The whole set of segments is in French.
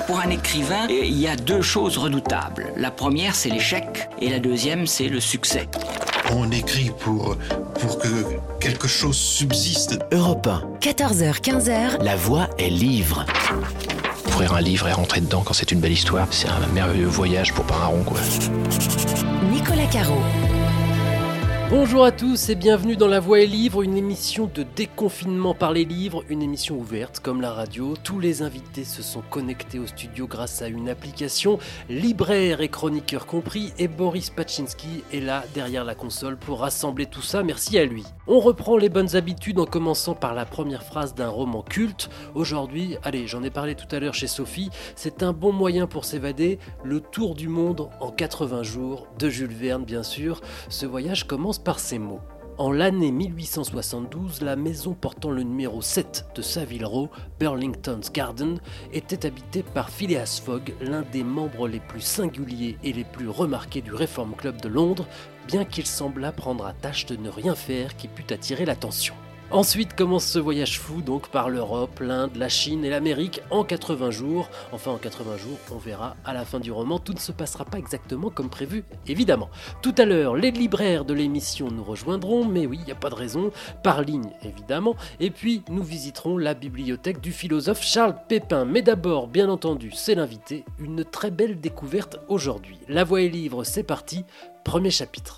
Pour un écrivain, il y a deux choses redoutables. La première, c'est l'échec, et la deuxième, c'est le succès. On écrit pour que quelque chose subsiste. Europe 1. 14h, 15h. La voix est livre. Ouvrir un livre et rentrer dedans quand c'est une belle histoire, c'est un merveilleux voyage pour pas un rond, quoi. Nicolas Caro. Bonjour à tous et bienvenue dans La Voix est Livre, une émission de déconfinement par les livres, une émission ouverte comme la radio. Tous les invités se sont connectés au studio grâce à une application, libraires et chroniqueurs compris, et Boris Pachinski est là derrière la console pour rassembler tout ça, merci à lui. On reprend les bonnes habitudes en commençant par la première phrase d'un roman culte. Aujourd'hui, allez, j'en ai parlé tout à l'heure chez Sophie, c'est un bon moyen pour s'évader, le tour du monde en 80 jours, de Jules Verne bien sûr. Ce voyage commence par ces mots. En l'année 1872, la maison portant le numéro 7 de Savile Row, Burlington's Garden, était habitée par Phileas Fogg, l'un des membres les plus singuliers et les plus remarqués du Reform Club de Londres, bien qu'il semblât prendre à tâche de ne rien faire qui pût attirer l'attention. Ensuite commence ce voyage fou donc par l'Europe, l'Inde, la Chine et l'Amérique en 80 jours. Enfin en 80 jours, on verra à la fin du roman, tout ne se passera pas exactement comme prévu, évidemment. Tout à l'heure, les libraires de l'émission nous rejoindront, mais oui, il n'y a pas de raison, par ligne évidemment. Et puis nous visiterons la bibliothèque du philosophe Charles Pépin. Mais d'abord, bien entendu, c'est l'invité, une très belle découverte aujourd'hui. La Voix est livre, c'est parti, premier chapitre.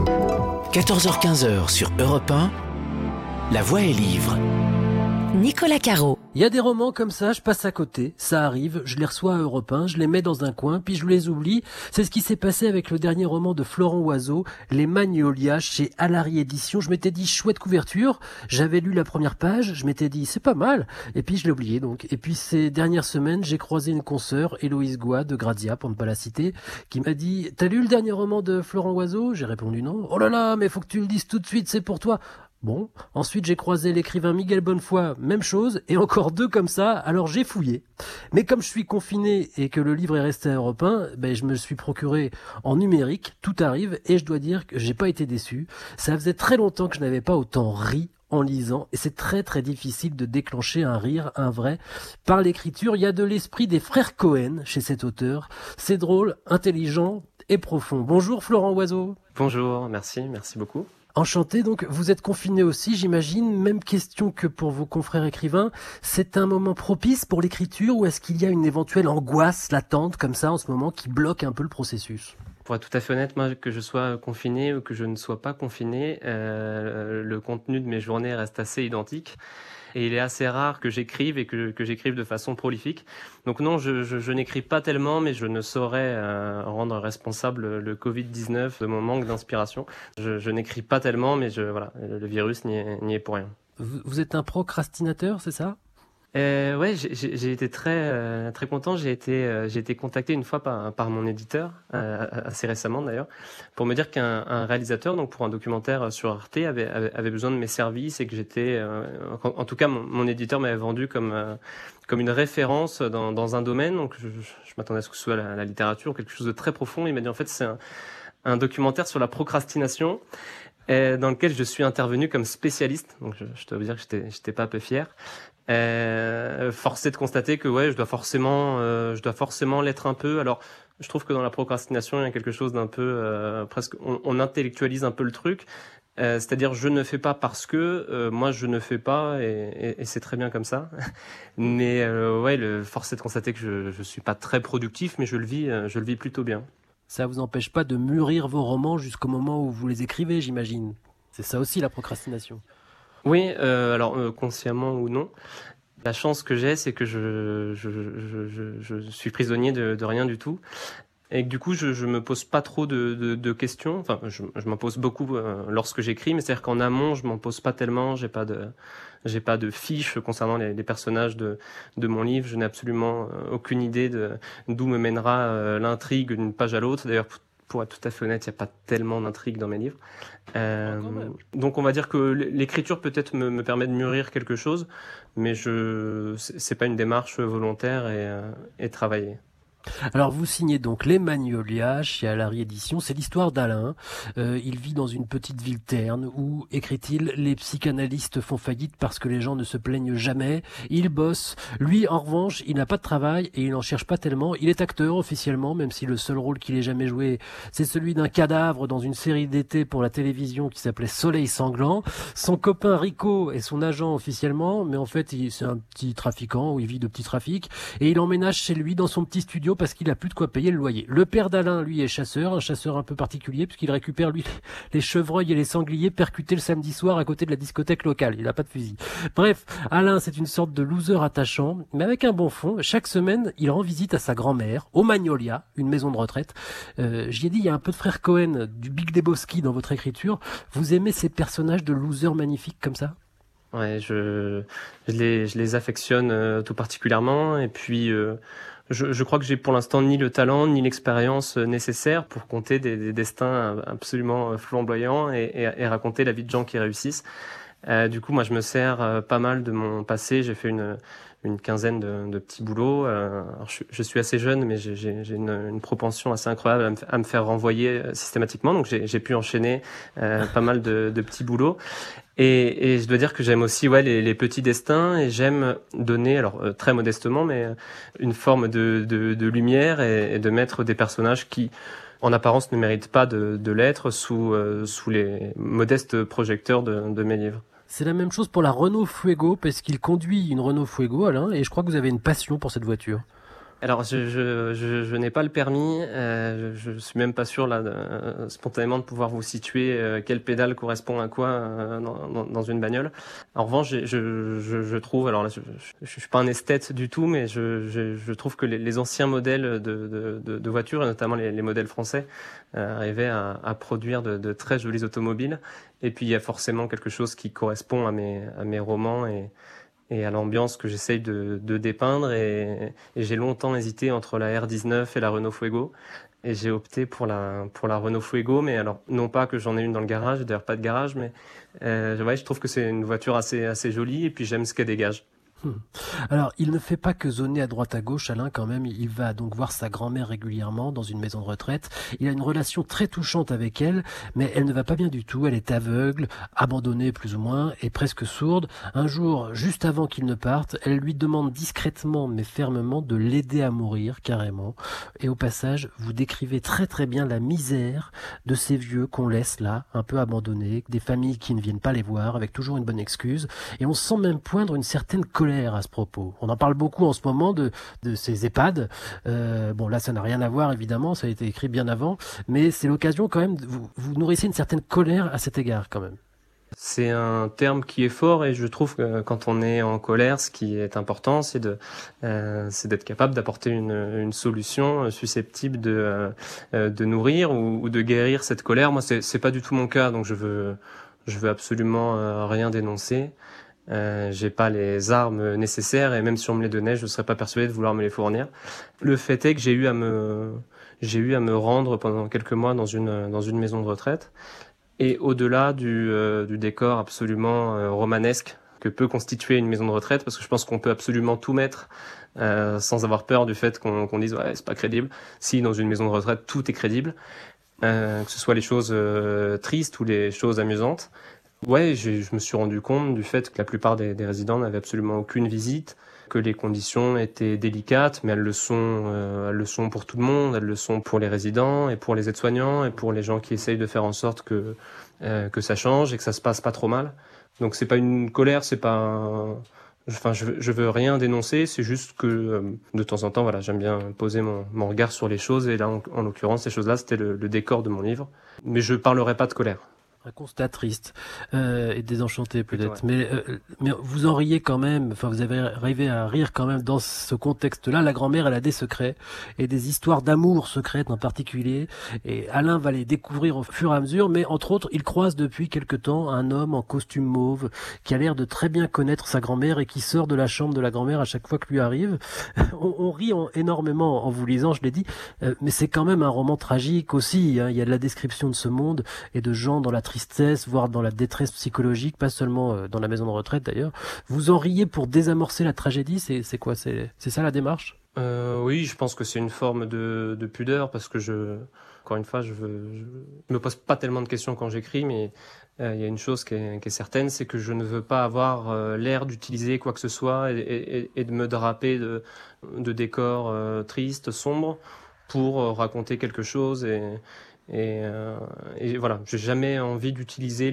14h-15h sur Europe 1. La voix est livre. Nicolas Caro. Il y a des romans comme ça, je passe à côté, ça arrive, je les reçois à Europe 1, je les mets dans un coin, puis je les oublie. C'est ce qui s'est passé avec le dernier roman de Florent Oiseau, Les Magnolias, chez Alary Éditions. Je m'étais dit, chouette couverture, j'avais lu la première page, je m'étais dit, c'est pas mal, et puis je l'ai oublié donc. Et puis ces dernières semaines, j'ai croisé une consoeur, Héloïse Goua, de Grazia, pour ne pas la citer, qui m'a dit, t'as lu le dernier roman de Florent Oiseau? J'ai répondu non. Oh là là, mais faut que tu le dises tout de suite, c'est pour toi. Bon, ensuite j'ai croisé l'écrivain Miguel Bonnefoy, même chose, et encore deux comme ça, alors j'ai fouillé. Mais comme je suis confiné et que le livre est resté à Europe 1, je me suis procuré en numérique, tout arrive, et je dois dire que j'ai pas été déçu. Ça faisait très longtemps que je n'avais pas autant ri en lisant, et c'est très très difficile de déclencher un rire, un vrai. Par l'écriture, il y a de l'esprit des frères Cohen chez cet auteur. C'est drôle, intelligent et profond. Bonjour Florent Oiseau. Bonjour, merci beaucoup. Enchanté, donc vous êtes confiné aussi, j'imagine. Même question que pour vos confrères écrivains. C'est un moment propice pour l'écriture ou est-ce qu'il y a une éventuelle angoisse latente comme ça en ce moment qui bloque un peu le processus ? Pour être tout à fait honnête, moi, que je sois confiné ou que je ne sois pas confiné, le contenu de mes journées reste assez identique. Et il est assez rare que j'écrive et que j'écrive de façon prolifique. Donc non, je n'écris pas tellement, mais je ne saurais rendre responsable le Covid-19 de mon manque d'inspiration. Je n'écris pas tellement, mais le virus n'y est pour rien. Vous êtes un procrastinateur, c'est ça ? Ouais, j'ai été très content. J'ai été contacté une fois par mon éditeur, assez récemment d'ailleurs, pour me dire qu'un réalisateur, donc pour un documentaire sur Arte, avait besoin de mes services et que j'étais, en tout cas, mon éditeur m'avait vendu comme une référence dans un domaine. Donc je m'attendais à ce que ce soit la littérature, quelque chose de très profond. Il m'a dit en fait c'est un documentaire sur la procrastination, dans lequel je suis intervenu comme spécialiste. Donc je dois vous dire que j'étais pas peu fier. Forcé de constater que je dois forcément l'être un peu. Alors je trouve que dans la procrastination il y a quelque chose d'un peu presque on intellectualise un peu le truc, c'est-à-dire je ne fais pas parce que moi je ne fais pas et c'est très bien comme ça. Mais forcé de constater que je suis pas très productif, mais je le vis plutôt bien. Ça vous empêche pas de mûrir vos romans jusqu'au moment où vous les écrivez, j'imagine. C'est ça aussi la procrastination. Oui, alors consciemment ou non. La chance que j'ai, c'est que je suis prisonnier de rien du tout. Et que du coup, je me pose pas trop de questions. Enfin, je m'en pose beaucoup lorsque j'écris, mais c'est-à-dire qu'en amont, je m'en pose pas tellement. J'ai pas de fiches concernant les personnages de mon livre. Je n'ai absolument aucune idée d'où me mènera l'intrigue d'une page à l'autre. D'ailleurs, pour être tout à fait honnête, il n'y a pas tellement d'intrigue dans mes livres. Donc on va dire que l'écriture peut-être me permet de mûrir quelque chose, mais c'est pas une démarche volontaire et travaillée. Alors vous signez donc Les Magnolias chez Alary Éditions, c'est l'histoire d'Alain. Il vit dans une petite ville terne où, écrit-il, les psychanalystes font faillite parce que les gens ne se plaignent jamais, il bosse. Lui, en revanche, il n'a pas de travail et il n'en cherche pas tellement. Il est acteur officiellement, même si le seul rôle qu'il ait jamais joué, c'est celui d'un cadavre dans une série d'été pour la télévision qui s'appelait Soleil Sanglant. Son copain Rico est son agent officiellement, mais en fait c'est un petit trafiquant où il vit de petits trafics et il emménage chez lui dans son petit studio parce qu'il a plus de quoi payer le loyer. Le père d'Alain, lui, est chasseur, un chasseur un peu particulier puisqu'il récupère, lui, les chevreuils et les sangliers percutés le samedi soir à côté de la discothèque locale. Il n'a pas de fusil. Bref, Alain, c'est une sorte de loser attachant, mais avec un bon fond. Chaque semaine, il rend visite à sa grand-mère, au Magnolia, une maison de retraite. J'y ai dit, il y a un peu de frère Cohen, du Big Lebowski dans votre écriture. Vous aimez ces personnages de losers magnifiques comme ça ? Ouais, je les affectionne tout particulièrement. Et puis, je crois que j'ai pour l'instant ni le talent ni l'expérience nécessaires pour conter des destins absolument flamboyants et raconter la vie de gens qui réussissent. Du coup, moi, je me sers pas mal de mon passé. J'ai fait une quinzaine de petits boulots. Alors je suis assez jeune, mais j'ai une propension assez incroyable à me faire renvoyer systématiquement. Donc j'ai pu enchaîner pas mal de petits boulots. Et je dois dire que j'aime aussi les petits destins et j'aime donner, alors très modestement, mais une forme de lumière et de mettre des personnages qui, en apparence, ne méritent pas de l'être sous les modestes projecteurs de mes livres. C'est la même chose pour la Renault Fuego, parce qu'il conduit une Renault Fuego, Alain, et je crois que vous avez une passion pour cette voiture. Alors, je n'ai pas le permis. Je suis même pas sûr là spontanément de pouvoir vous situer quelle pédale correspond à quoi dans une bagnole. En revanche, je trouve, alors là, je suis pas un esthète du tout, mais je trouve que les anciens modèles de voitures, et notamment les modèles français, arrivaient à produire de très jolies automobiles. Et puis il y a forcément quelque chose qui correspond à mes romans et à l'ambiance que j'essaye de dépeindre. Et j'ai longtemps hésité entre la R19 et la Renault Fuego. Et j'ai opté pour la Renault Fuego, mais alors non pas que j'en ai une dans le garage, d'ailleurs pas de garage, mais je trouve que c'est une voiture assez jolie et puis j'aime ce qu'elle dégage. Alors, il ne fait pas que zoner à droite à gauche, Alain, quand même. Il va donc voir sa grand-mère régulièrement dans une maison de retraite. Il a une relation très touchante avec elle, mais elle ne va pas bien du tout. Elle est aveugle, abandonnée plus ou moins, et presque sourde. Un jour, juste avant qu'il ne parte, elle lui demande discrètement mais fermement de l'aider à mourir, carrément. Et au passage, vous décrivez très très bien la misère de ces vieux qu'on laisse là, un peu abandonnés, des familles qui ne viennent pas les voir, avec toujours une bonne excuse. Et on sent même poindre une certaine colère à ce propos. On en parle beaucoup en ce moment de ces EHPAD. Bon, là, ça n'a rien à voir, évidemment, ça a été écrit bien avant, mais c'est l'occasion quand même, vous nourrissez une certaine colère à cet égard quand même. C'est un terme qui est fort et je trouve que quand on est en colère, ce qui est important, c'est d'être capable d'apporter une solution susceptible de nourrir ou de guérir cette colère. Moi, c'est pas du tout mon cas, donc je veux absolument rien dénoncer. J'ai pas les armes nécessaires et même si on me les donnait, je ne serais pas persuadé de vouloir me les fournir. Le fait est que j'ai eu à me rendre pendant quelques mois dans une maison de retraite et au-delà du décor absolument romanesque que peut constituer une maison de retraite, parce que je pense qu'on peut absolument tout mettre sans avoir peur du fait qu'on dise ouais c'est pas crédible. Si dans une maison de retraite tout est crédible, que ce soit les choses tristes ou les choses amusantes. Ouais, je me suis rendu compte du fait que la plupart des résidents n'avaient absolument aucune visite, que les conditions étaient délicates, mais elles le sont pour tout le monde, elles le sont pour les résidents et pour les aides-soignants et pour les gens qui essayent de faire en sorte que ça change et que ça se passe pas trop mal. Donc c'est pas une colère, c'est pas je veux rien dénoncer, c'est juste que de temps en temps, voilà, j'aime bien poser mon regard sur les choses et là, en l'occurrence, ces choses-là, c'était le décor de mon livre. Mais je parlerai pas de colère. Un constat triste et désenchanté peut-être, Ouais. mais vous en riez quand même. Enfin, vous avez arrivé à rire quand même dans ce contexte-là. La grand-mère, elle a des secrets et des histoires d'amour secrètes en particulier. Et Alain va les découvrir au fur et à mesure. Mais entre autres, il croise depuis quelque temps un homme en costume mauve qui a l'air de très bien connaître sa grand-mère et qui sort de la chambre de la grand-mère à chaque fois que lui arrive. On rit énormément en vous lisant, je l'ai dit, mais c'est quand même un roman tragique aussi. Hein. Il y a de la description de ce monde et de gens dans la tristesse, voire dans la détresse psychologique, pas seulement dans la maison de retraite d'ailleurs. Vous en riez pour désamorcer la tragédie, c'est quoi? C'est ça la démarche? Oui, je pense que c'est une forme de pudeur parce que encore une fois, je me pose pas tellement de questions quand j'écris, mais il y a une chose qui est certaine, c'est que je ne veux pas avoir l'air d'utiliser quoi que ce soit et de me draper de décors tristes, sombres, pour raconter quelque chose et voilà. J'ai jamais envie d'utiliser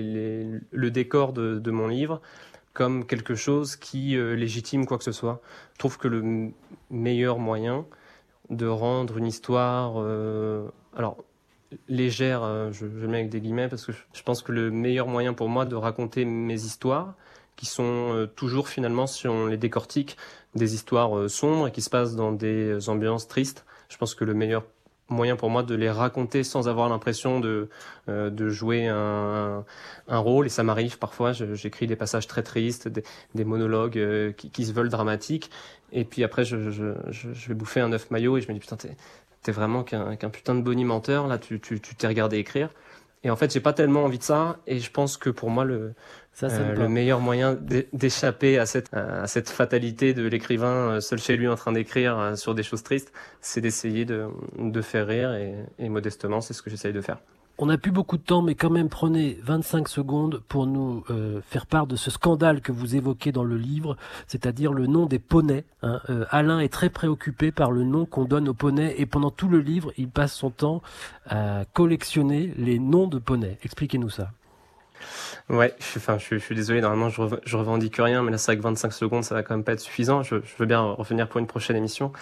le décor de mon livre comme quelque chose qui légitime quoi que ce soit. Je trouve que le meilleur moyen de rendre une histoire alors légère, je le mets avec des guillemets, parce que je pense que le meilleur moyen pour moi de raconter mes histoires, qui sont toujours finalement, si on les décortique, des histoires sombres et qui se passent dans des ambiances tristes, je pense que le meilleur moyen pour moi de les raconter sans avoir l'impression de jouer un rôle, et ça m'arrive parfois, j'écris des passages très tristes, des monologues qui se veulent dramatiques, et puis après je vais bouffer un œuf maillot et je me dis putain t'es vraiment qu'un putain de bonimenteur, là tu t'es regardé écrire, et en fait j'ai pas tellement envie de ça, et je pense que pour moi le meilleur moyen d'échapper à cette fatalité de l'écrivain seul chez lui en train d'écrire sur des choses tristes, c'est d'essayer de faire rire, et modestement, c'est ce que j'essaye de faire. On n'a plus beaucoup de temps, mais quand même, prenez 25 secondes pour nous faire part de ce scandale que vous évoquez dans le livre, c'est-à-dire le nom des poneys. Alain est très préoccupé par le nom qu'on donne aux poneys, et pendant tout le livre, il passe son temps à collectionner les noms de poneys. Expliquez-nous ça. Ouais, je suis désolé, normalement je revendique rien, mais là c'est vrai que 25 secondes ça va quand même pas être suffisant, je veux bien revenir pour une prochaine émission.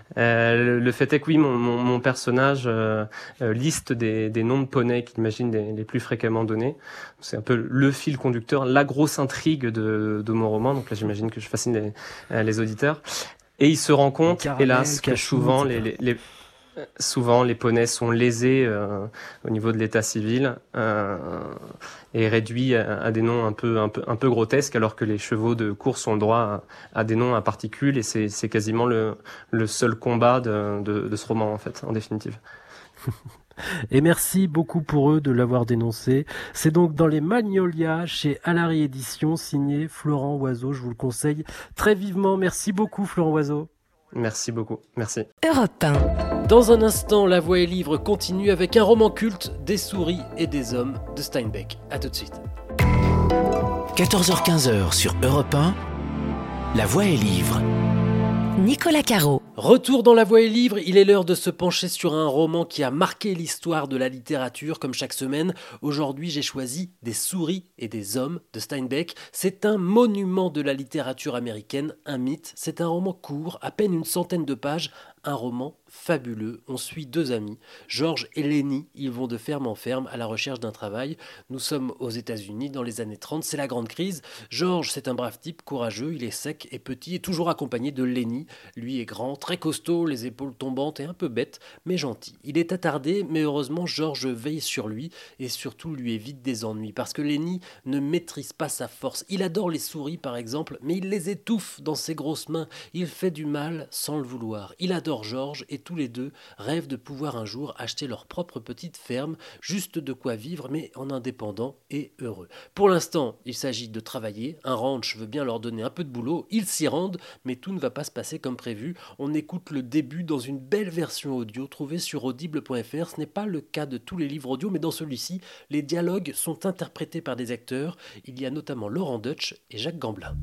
Le fait est que oui, mon personnage liste des noms de poneys qu'il imagine les plus fréquemment donnés. C'est un peu le fil conducteur, la grosse intrigue de mon roman, donc là j'imagine que je fascine les auditeurs. Et il se rend compte, hélas, que souvent les poneys sont lésés au niveau de l'état civil et réduits à des noms un peu grotesques, alors que les chevaux de course ont le droit à des noms à particules, et c'est quasiment le seul combat de ce roman en fait, en définitive. Et merci beaucoup pour eux de l'avoir dénoncé. C'est donc dans les Magnolias chez Alary Éditions, signé Florent Oiseau. Je vous le conseille très vivement. Merci beaucoup Florent Oiseau. Merci beaucoup, merci. Europe 1. Dans un instant, La Voix et Livre continue avec un roman culte, Des souris et des hommes de Steinbeck. A tout de suite. 14h-15h sur Europe 1, La Voix et Livre. Nicolas Caro. Retour dans La Voix et Livre, il est l'heure de se pencher sur un roman qui a marqué l'histoire de la littérature, comme chaque semaine. Aujourd'hui, j'ai choisi Des souris et des hommes de Steinbeck. C'est un monument de la littérature américaine, un mythe. C'est un roman court, à peine une centaine de pages, un roman fabuleux. On suit deux amis, George et Lenny. Ils vont de ferme en ferme à la recherche d'un travail. Nous sommes aux États-Unis dans les années 30, c'est la grande crise. George, c'est un brave type, courageux, il est sec et petit et toujours accompagné de Lenny. Lui est grand, très costaud, les épaules tombantes et un peu bête, mais gentil. Il est attardé, mais heureusement George veille sur lui et surtout lui évite des ennuis, parce que Lenny ne maîtrise pas sa force. Il adore les souris par exemple, mais il les étouffe dans ses grosses mains. Il fait du mal sans le vouloir. Il adore George et tous les deux rêvent de pouvoir un jour acheter leur propre petite ferme, juste de quoi vivre, mais en indépendant et heureux. Pour l'instant, il s'agit de travailler. Un ranch veut bien leur donner un peu de boulot. Ils s'y rendent, mais tout ne va pas se passer comme prévu. On écoute le début dans une belle version audio trouvée sur audible.fr. Ce n'est pas le cas de tous les livres audio, mais dans celui-ci, les dialogues sont interprétés par des acteurs. Il y a notamment Laurent Deutsch et Jacques Gamblin.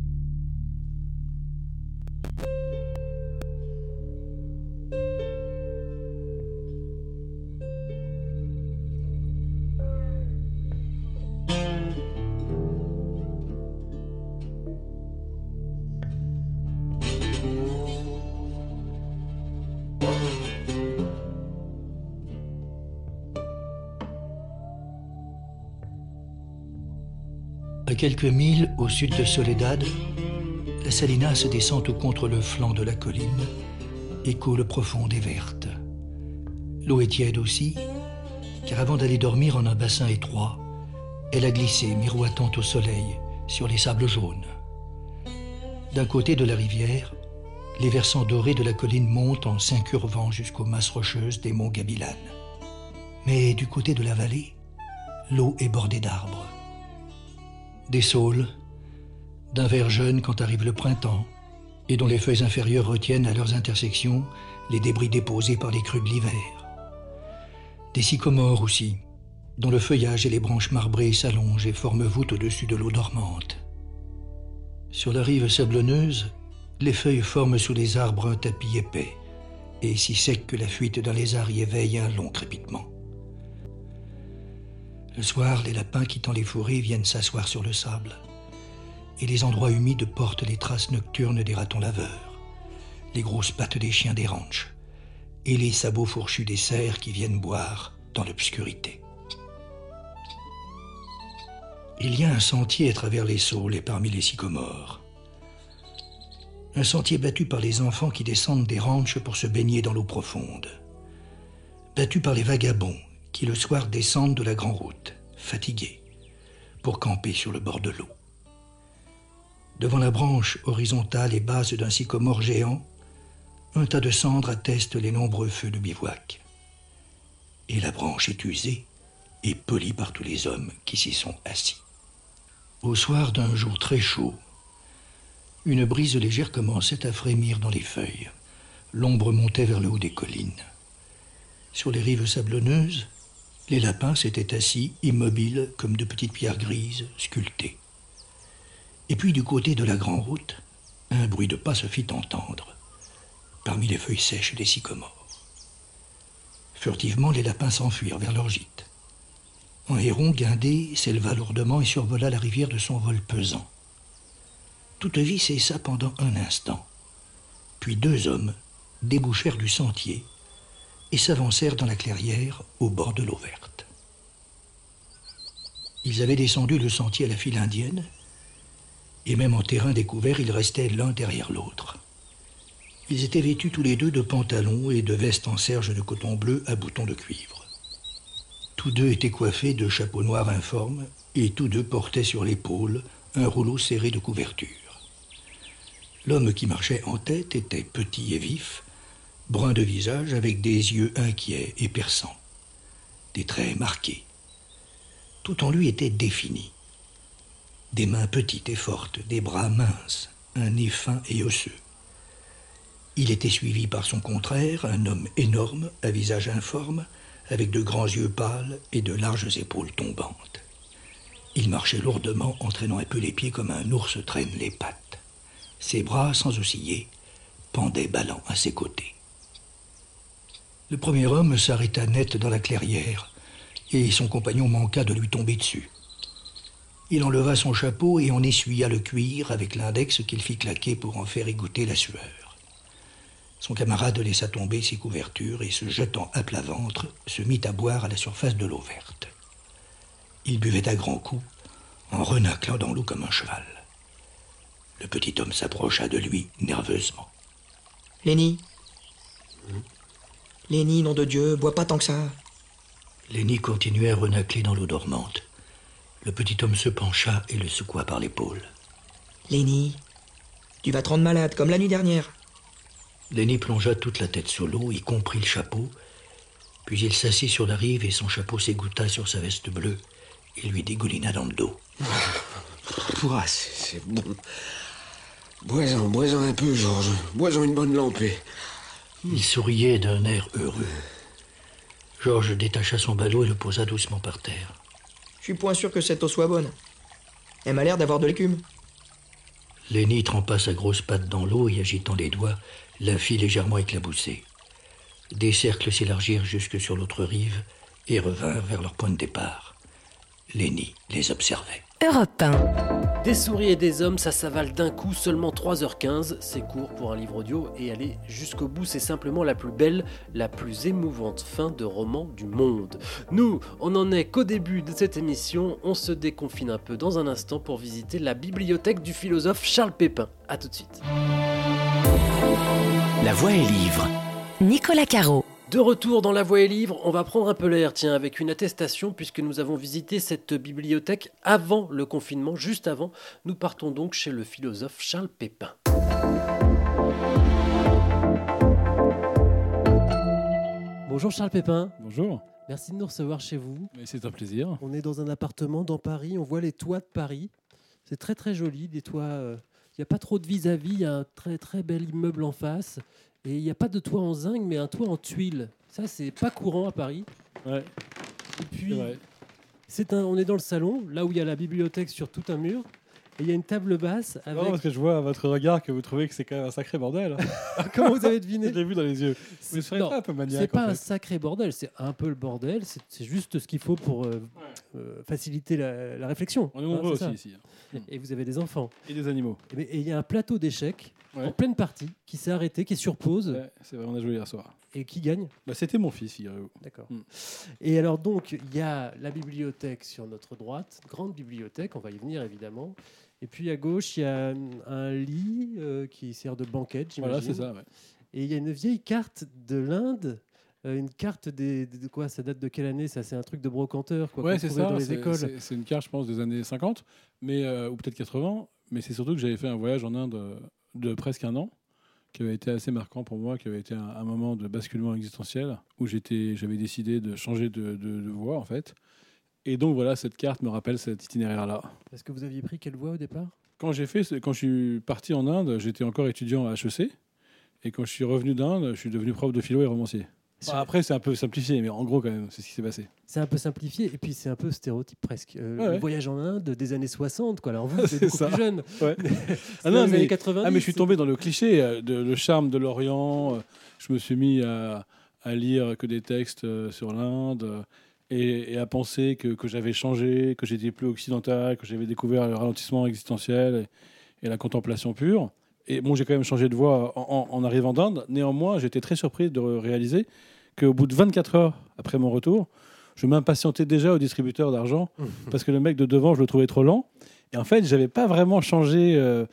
À quelques milles au sud de Soledad, la Salinas descend tout contre le flanc de la colline et coule profonde et verte. L'eau est tiède aussi, car avant d'aller dormir en un bassin étroit, elle a glissé miroitant au soleil sur les sables jaunes. D'un côté de la rivière, les versants dorés de la colline montent en s'incurvant jusqu'aux masses rocheuses des monts Gabilan. Mais du côté de la vallée, l'eau est bordée d'arbres. Des saules, d'un vert jaune quand arrive le printemps, et dont les feuilles inférieures retiennent à leurs intersections les débris déposés par les crues de l'hiver. Des sycomores aussi, dont le feuillage et les branches marbrées s'allongent et forment voûte au-dessus de l'eau dormante. Sur la rive sablonneuse, les feuilles forment sous les arbres un tapis épais, et si sec que la fuite d'un lézard y éveille un long crépitement. Le soir, les lapins quittant les fourrés viennent s'asseoir sur le sable, et les endroits humides portent les traces nocturnes des ratons laveurs, les grosses pattes des chiens des ranchs, et les sabots fourchus des cerfs qui viennent boire dans l'obscurité. Il y a un sentier à travers les saules et parmi les sycomores. Un sentier battu par les enfants qui descendent des ranchs pour se baigner dans l'eau profonde. Battu par les vagabonds qui le soir descendent de la grande route, fatigués, pour camper sur le bord de l'eau. Devant la branche horizontale et basse d'un sycomore géant, un tas de cendres atteste les nombreux feux de bivouac. Et la branche est usée et polie par tous les hommes qui s'y sont assis. Au soir d'un jour très chaud, une brise légère commençait à frémir dans les feuilles. L'ombre montait vers le haut des collines. Sur les rives sablonneuses, les lapins s'étaient assis, immobiles comme de petites pierres grises, sculptées. Et puis du côté de la grande route, un bruit de pas se fit entendre, parmi les feuilles sèches des sycomores. Furtivement, les lapins s'enfuirent vers leur gîte. Un héron guindé s'éleva lourdement et survola la rivière de son vol pesant. Toute vie cessa pendant un instant. Puis 2 hommes débouchèrent du sentier et s'avancèrent dans la clairière au bord de l'eau verte. Ils avaient descendu le sentier à la file indienne, et même en terrain découvert, ils restaient l'un derrière l'autre. Ils étaient vêtus tous les 2 de pantalons et de vestes en serge de coton bleu à boutons de cuivre. Tous 2 étaient coiffés de chapeaux noirs informes, et tous 2 portaient sur l'épaule un rouleau serré de couverture. L'homme qui marchait en tête était petit et vif, brun de visage avec des yeux inquiets et perçants, des traits marqués. Tout en lui était défini. Des mains petites et fortes, des bras minces, un nez fin et osseux. Il était suivi par son contraire, un homme énorme, à visage informe, avec de grands yeux pâles et de larges épaules tombantes. Il marchait lourdement, entraînant un peu les pieds comme un ours traîne les pattes. Ses bras, sans osciller, pendaient ballants à ses côtés. Le premier homme s'arrêta net dans la clairière, et son compagnon manqua de lui tomber dessus. Il enleva son chapeau et en essuya le cuir avec l'index qu'il fit claquer pour en faire égoutter la sueur. Son camarade laissa tomber ses couvertures et, se jetant à plat ventre, se mit à boire à la surface de l'eau verte. Il buvait à grands coups, en renâclant dans l'eau comme un cheval. Le petit homme s'approcha de lui nerveusement. « Lenny, nom de Dieu, bois pas tant que ça. » Lenny continuait à renâcler dans l'eau dormante. Le petit homme se pencha et le secoua par l'épaule. « Lenny, tu vas te rendre malade, comme la nuit dernière. » Lenny plongea toute la tête sous l'eau, y comprit le chapeau, puis il s'assit sur la rive et son chapeau s'égoutta sur sa veste bleue et lui dégoulina dans le dos. Pouah, c'est bon. Bois-en un peu, Georges. Bois-en une bonne lampée. Il souriait d'un air heureux. Georges détacha son ballot et le posa doucement par terre. Je suis point sûr que cette eau soit bonne. Elle m'a l'air d'avoir de l'écume. Lenny trempa sa grosse patte dans l'eau et, agitant les doigts, la fit légèrement éclaboussée. Des cercles s'élargirent jusque sur l'autre rive et revinrent vers leur point de départ. Lenny les observait. Europe 1. Des souris et des hommes, ça s'avale d'un coup, seulement 3h15. C'est court pour un livre audio et aller jusqu'au bout, c'est simplement la plus belle, la plus émouvante fin de roman du monde. Nous, on n'en est qu'au début de cette émission. On se déconfine un peu dans un instant pour visiter la bibliothèque du philosophe Charles Pépin. A tout de suite. La Voix est livre. Nicolas Caro. De retour dans La Voix et Livre, on va prendre un peu l'air, tiens, avec une attestation, puisque nous avons visité cette bibliothèque avant le confinement, juste avant. Nous partons donc chez le philosophe Charles Pépin. Bonjour Charles Pépin. Bonjour. Merci de nous recevoir chez vous. Mais c'est un plaisir. On est dans un appartement dans Paris, on voit les toits de Paris. C'est très très joli, des toits n'y a pas trop de vis-à-vis. Il y a un très très bel immeuble en face. Et il n'y a pas de toit en zinc, mais un toit en tuiles. Ça, c'est pas courant à Paris. Ouais. Et puis, on est dans le salon, là où il y a la bibliothèque sur tout un mur. Et il y a une table basse avec... Non, parce que je vois à votre regard que vous trouvez que c'est quand même un sacré bordel. Comment vous avez deviné? Je l'ai vu dans les yeux. Mais ce serait pas un peu maniaque. C'est pas en fait. un sacré bordel, c'est un peu le bordel. C'est juste ce qu'il faut pour faciliter la réflexion. On est nombreux c'est aussi ça. ici. Et vous avez des enfants. Et des animaux. Et il y a un plateau d'échecs en pleine partie qui s'est arrêté, qui est sur pause. Ouais, c'est vrai, on a joué hier soir. Et qui gagne? C'était mon fils hier. D'accord. Et alors donc, il y a la bibliothèque sur notre droite, grande bibliothèque, on va y venir évidemment. Et puis à gauche, il y a un lit qui sert de banquette, j'imagine. Voilà, c'est ça, ouais. Et il y a une vieille carte de l'Inde, une carte de quoi? Ça date de quelle année? Ça, c'est un truc de brocanteur, quoi. Ouais, c'est ça. Dans les écoles. C'est une carte, je pense, des années 50, mais, ou peut-être 80. Mais c'est surtout que j'avais fait un voyage en Inde de presque un an, qui avait été assez marquant pour moi, qui avait été un moment de basculement existentiel, où j'avais décidé de changer de voie, en fait. Et donc voilà, cette carte me rappelle cet itinéraire-là. Est-ce que vous aviez pris quelle voie au départ? Quand je suis parti en Inde, j'étais encore étudiant à HEC. Et quand je suis revenu d'Inde, je suis devenu prof de philo et romancier. Après, c'est un peu simplifié, mais en gros, quand même, c'est ce qui s'est passé. C'est un peu simplifié, et puis c'est un peu stéréotype presque. Le voyage en Inde des années 60, quoi. Alors vous êtes beaucoup plus jeune. Ouais. Les années 90. Mais je suis tombé dans le cliché, le charme de l'Orient. Je me suis mis à lire que des textes sur l'Inde. Et à penser que j'avais changé, que j'étais plus occidental, que j'avais découvert le ralentissement existentiel et la contemplation pure. Et bon, j'ai quand même changé de voie en arrivant d'Inde. Néanmoins, j'étais très surpris de réaliser qu'au bout de 24 heures après mon retour, je m'impatientais déjà au distributeur d'argent parce que le mec de devant, je le trouvais trop lent. Et en fait, j'avais pas vraiment changé.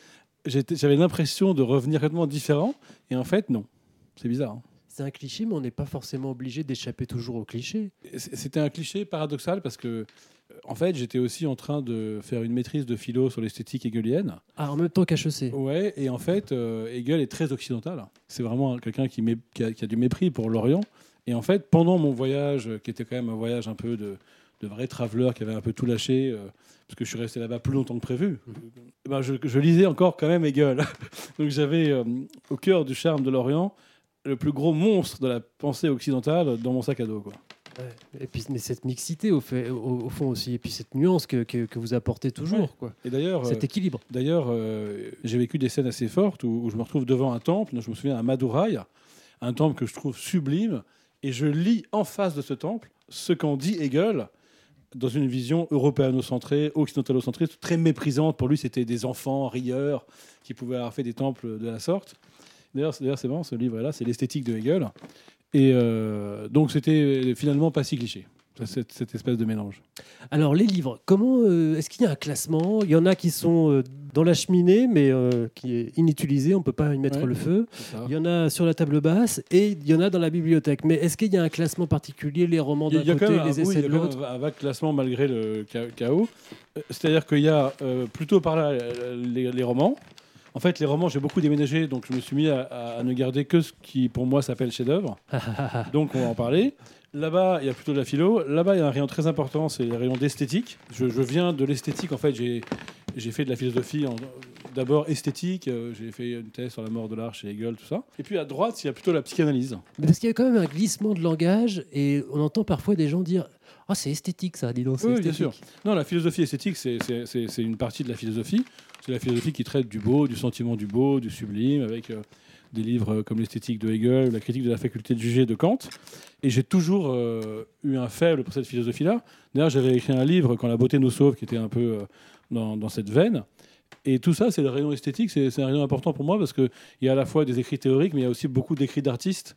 J'avais l'impression de revenir complètement différent. Et en fait, non. C'est bizarre. Hein. C'est un cliché, mais on n'est pas forcément obligé d'échapper toujours au cliché. C'était un cliché paradoxal parce que, en fait, j'étais aussi en train de faire une maîtrise de philo sur l'esthétique hegelienne. Ah, en même temps qu'HEC. Ouais, et en fait, Hegel est très occidental. C'est vraiment quelqu'un qui a du mépris pour l'Orient. Et en fait, pendant mon voyage, qui était quand même un voyage un peu de vrai traveler, qui avait un peu tout lâché, parce que je suis resté là-bas plus longtemps que prévu, ben je lisais encore quand même Hegel. Donc j'avais, au cœur du charme de l'Orient, le plus gros monstre de la pensée occidentale dans mon sac à dos, quoi. Ouais. Et puis, mais cette mixité au fond aussi, et puis cette nuance que vous apportez toujours, quoi. Et d'ailleurs, cet équilibre. D'ailleurs, j'ai vécu des scènes assez fortes où je me retrouve devant un temple. Je me souviens à Madurai, un temple que je trouve sublime, et je lis en face de ce temple ce qu'en dit Hegel dans une vision européano-centrée, occidentalo-centrée, très méprisante. Pour lui, c'était des enfants rieurs qui pouvaient avoir fait des temples de la sorte. D'ailleurs, c'est marrant, ce livre-là, c'est l'esthétique de Hegel. Et donc, c'était finalement pas si cliché, cette espèce de mélange. Alors, les livres, comment est-ce qu'il y a un classement? Il y en a qui sont dans la cheminée, mais qui est inutilisé, on ne peut pas y mettre le feu. Il y en a sur la table basse et il y en a dans la bibliothèque. Mais est-ce qu'il y a un classement particulier, les romans d'un côté, les essais de l'autre? Il y a un vague classement malgré le chaos. C'est-à-dire qu'il y a plutôt par là les romans. En fait, les romans, j'ai beaucoup déménagé, donc je me suis mis à ne garder que ce qui, pour moi, s'appelle chef-d'œuvre. Donc, on va en parler. Là-bas, il y a plutôt de la philo. Là-bas, il y a un rayon très important, c'est le rayon d'esthétique. Je viens de l'esthétique. En fait, j'ai fait de la philosophie d'abord esthétique. J'ai fait une thèse sur la mort de l'art chez Hegel, tout ça. Et puis, à droite, il y a plutôt la psychanalyse. Mais parce qu'il y a quand même un glissement de langage, et on entend parfois des gens dire « Ah, c'est esthétique, ça, dis donc, c'est esthétique. » Bien sûr. Non, la philosophie esthétique, c'est une partie de la philosophie. C'est la philosophie qui traite du beau, du sentiment du beau, du sublime, avec des livres comme l'esthétique de Hegel, la critique de la faculté de juger de Kant. Et j'ai toujours eu un faible pour cette philosophie-là. D'ailleurs, j'avais écrit un livre, Quand la beauté nous sauve, qui était un peu dans cette veine. Et tout ça, c'est le rayon esthétique. C'est un rayon important pour moi parce qu'il y a à la fois des écrits théoriques, mais il y a aussi beaucoup d'écrits d'artistes.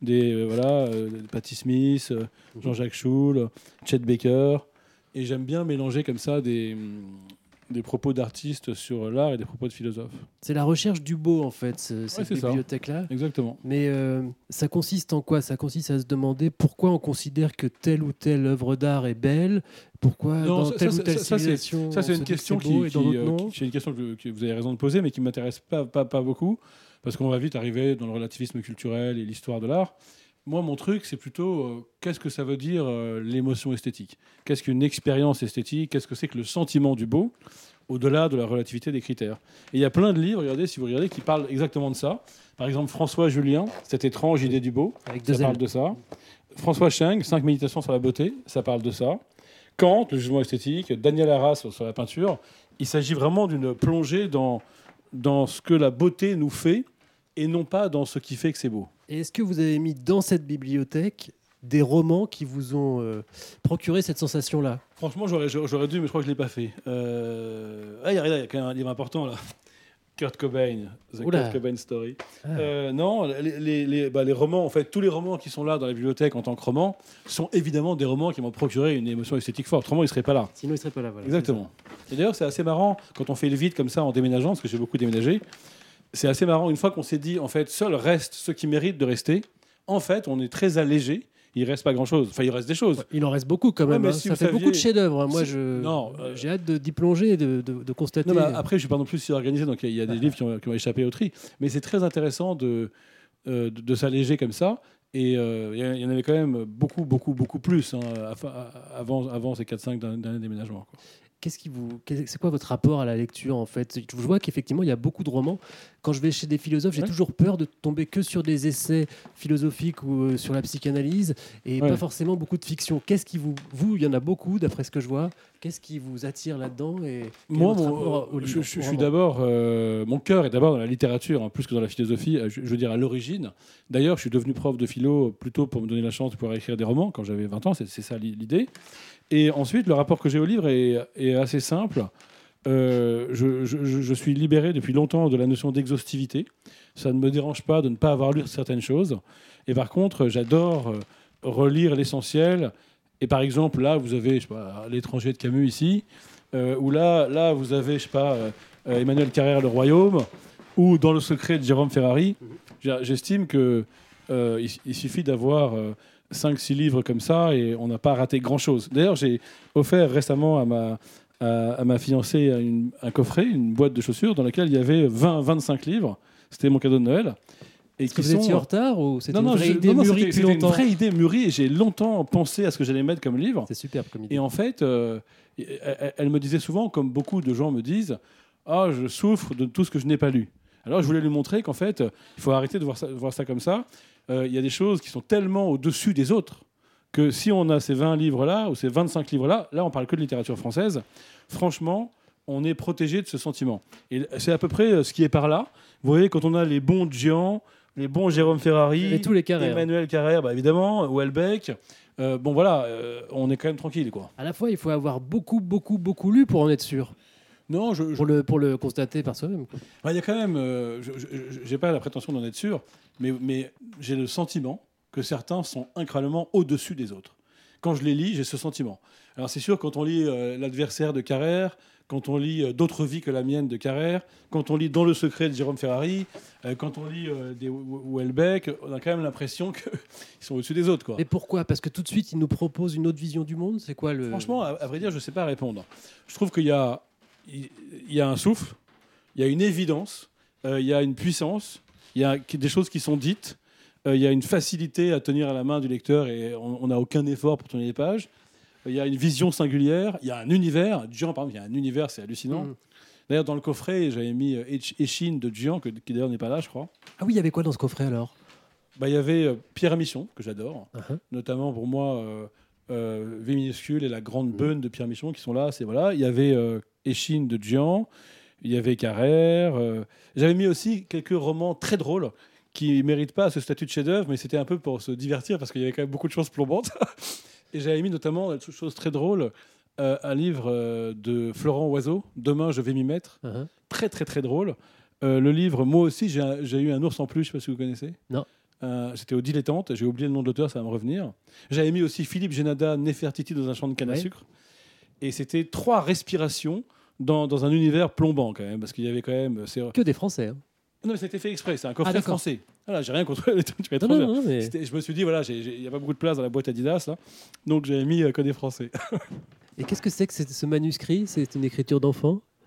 Patti Smith, Jean-Jacques Schul, Chet Baker. Et j'aime bien mélanger comme ça des propos d'artistes sur l'art et des propos de philosophes. C'est la recherche du beau, en fait, cette bibliothèque-là. Exactement. Mais ça consiste en quoi? Ça consiste à se demander pourquoi on considère que telle ou telle œuvre d'art est belle, pourquoi dans telle ou telle civilisation ça, c'est une question c'est une question que vous avez raison de poser, mais qui ne m'intéresse pas beaucoup, parce qu'on va vite arriver dans le relativisme culturel et l'histoire de l'art. Moi, mon truc, c'est plutôt qu'est-ce que ça veut dire l'émotion esthétique? Qu'est-ce qu'une expérience esthétique? Qu'est-ce que c'est que le sentiment du beau, au-delà de la relativité des critères? Et il y a plein de livres, regardez, si vous regardez, qui parlent exactement de ça. Par exemple, François Julien, Cette étrange idée du beau, ça parle de ça. François Cheng, 5 méditations sur la beauté, ça parle de ça. Kant, le jugement esthétique. Daniel Arras sur la peinture. Il s'agit vraiment d'une plongée dans ce que la beauté nous fait et non pas dans ce qui fait que c'est beau. Et est-ce que vous avez mis dans cette bibliothèque des romans qui vous ont procuré cette sensation-là? Franchement, j'aurais dû, mais je crois que je ne l'ai pas fait. Il y a quand même un livre important là. Kurt Cobain, The Kurt Cobain Story. Non, les romans, en fait, tous les romans qui sont là dans la bibliothèque en tant que romans sont évidemment des romans qui m'ont procuré une émotion esthétique forte. Autrement, ils ne seraient pas là. Sinon, ils ne seraient pas là. Voilà, exactement. Et d'ailleurs, c'est assez marrant quand on fait le vide comme ça en déménageant, parce que j'ai beaucoup déménagé. C'est assez marrant, une fois qu'on s'est dit, en fait, seuls restent ceux qui méritent de rester, en fait, on est très allégé. Il reste pas grand-chose. Enfin, il reste des choses. Il en reste beaucoup quand même. Si ça fait beaucoup de chefs-d'œuvre. Moi, j'ai hâte d'y plonger et de constater. Non, après, je suis pas non plus si organisé, donc il y a des livres qui ont échappé au tri. Mais c'est très intéressant de s'alléger comme ça. Et il y en avait quand même beaucoup plus avant ces 4-5 derniers déménagements, quoi. C'est quoi votre rapport à la lecture en fait? Je vois qu'effectivement il y a beaucoup de romans. Quand je vais chez des philosophes, j'ai toujours peur de tomber que sur des essais philosophiques ou sur la psychanalyse et pas forcément beaucoup de fiction. Qu'est-ce qui vous, il y en a beaucoup d'après ce que je vois. Qu'est-ce qui vous attire là-dedans? Et moi, je suis d'abord, mon cœur est d'abord dans la littérature, plus que dans la philosophie. Je veux dire à l'origine. D'ailleurs, je suis devenu prof de philo plutôt pour me donner la chance de pouvoir écrire des romans quand j'avais 20 ans. C'est ça l'idée. Et ensuite, le rapport que j'ai au livre est assez simple. Je suis libéré depuis longtemps de la notion d'exhaustivité. Ça ne me dérange pas de ne pas avoir lu certaines choses. Et par contre, j'adore relire l'essentiel. Et par exemple, là, vous avez L'étranger de Camus ici, ou là, vous avez Emmanuel Carrère, Le Royaume, ou Dans le secret de Jérôme Ferrari. J'estime qu'il suffit d'avoir 5-6 livres comme ça et on n'a pas raté grand-chose. D'ailleurs, j'ai offert récemment à ma fiancée un coffret, une boîte de chaussures dans laquelle il y avait 20-25 livres. C'était mon cadeau de Noël. Est-ce que vous étiez en retard ou c'était une vraie idée mûrie depuis longtemps? C'était une vraie idée mûrie et j'ai longtemps pensé à ce que j'allais mettre comme livre. C'est superbe comme idée. Et en fait, elle me disait souvent, comme beaucoup de gens me disent, « Ah, je souffre de tout ce que je n'ai pas lu ». Alors je voulais lui montrer qu'en fait, il faut arrêter de voir ça comme ça. Il y a des choses qui sont tellement au-dessus des autres que si on a ces 20 livres-là ou ces 25 livres-là, là on parle que de littérature française, franchement, on est protégé de ce sentiment. Et c'est à peu près ce qui est par là. Vous voyez, quand on a les bons Gian, les bons Jérôme Ferrari, et tous les Carrère. Emmanuel Carrère, évidemment, ou Houellebecq, on est quand même tranquille, quoi. À la fois, il faut avoir beaucoup lu pour en être sûr. Non, pour le constater par soi-même. Il y a quand même, j'ai pas la prétention d'en être sûr, mais j'ai le sentiment que certains sont incroyablement au-dessus des autres. Quand je les lis, j'ai ce sentiment. Alors c'est sûr, quand on lit L'adversaire de Carrère, quand on lit D'autres vies que la mienne de Carrère, quand on lit Dans le secret de Jérôme Ferrari, quand on lit des Houellebecq, on a quand même l'impression qu'ils sont au-dessus des autres, quoi. Mais pourquoi? Parce que tout de suite, ils nous proposent une autre vision du monde. C'est quoi le... Franchement, à vrai dire, je sais pas répondre. Je trouve qu'il y a un souffle, il y a une évidence, il y a une puissance, il y a des choses qui sont dites, il y a une facilité à tenir à la main du lecteur et on n'a aucun effort pour tourner les pages. Il y a une vision singulière, il y a un univers. Gian, par exemple, il y a un univers, c'est hallucinant. D'ailleurs, dans le coffret, j'avais mis Échine de Gian, qui d'ailleurs n'est pas là, je crois. Ah oui, il y avait quoi dans ce coffret alors? Il y avait Pierre Michon, que j'adore, notamment pour moi, V minuscule et La Grande Beune de Pierre Michon, qui sont là. Il y avait Échine de Gian, il y avait Carrère. J'avais mis aussi quelques romans très drôles qui ne méritent pas ce statut de chef-d'œuvre, mais c'était un peu pour se divertir parce qu'il y avait quand même beaucoup de choses plombantes. Et j'avais mis notamment une chose très drôle, un livre de Florent Oiseau, Demain je vais m'y mettre. Très très très drôle. Le livre, moi aussi j'ai eu Un ours en plus, je ne sais pas si vous connaissez. Non. C'était au Dilettante, j'ai oublié le nom de l'auteur, ça va me revenir. J'avais mis aussi Philippe Génada, Néfertiti dans un champ de canne à sucre. Et c'était 3 respirations dans un univers plombant quand même, parce qu'il y avait quand même... Que des Français, hein. Non, mais c'était fait exprès, c'est un coffret français. Voilà, j'ai rien contre les trucs étrangers. Non, mais... Je me suis dit, voilà, il n'y a pas beaucoup de place dans la boîte Adidas, là, donc j'avais mis que des Français. Et qu'est-ce que c'est ce manuscrit? C'est une écriture d'enfant?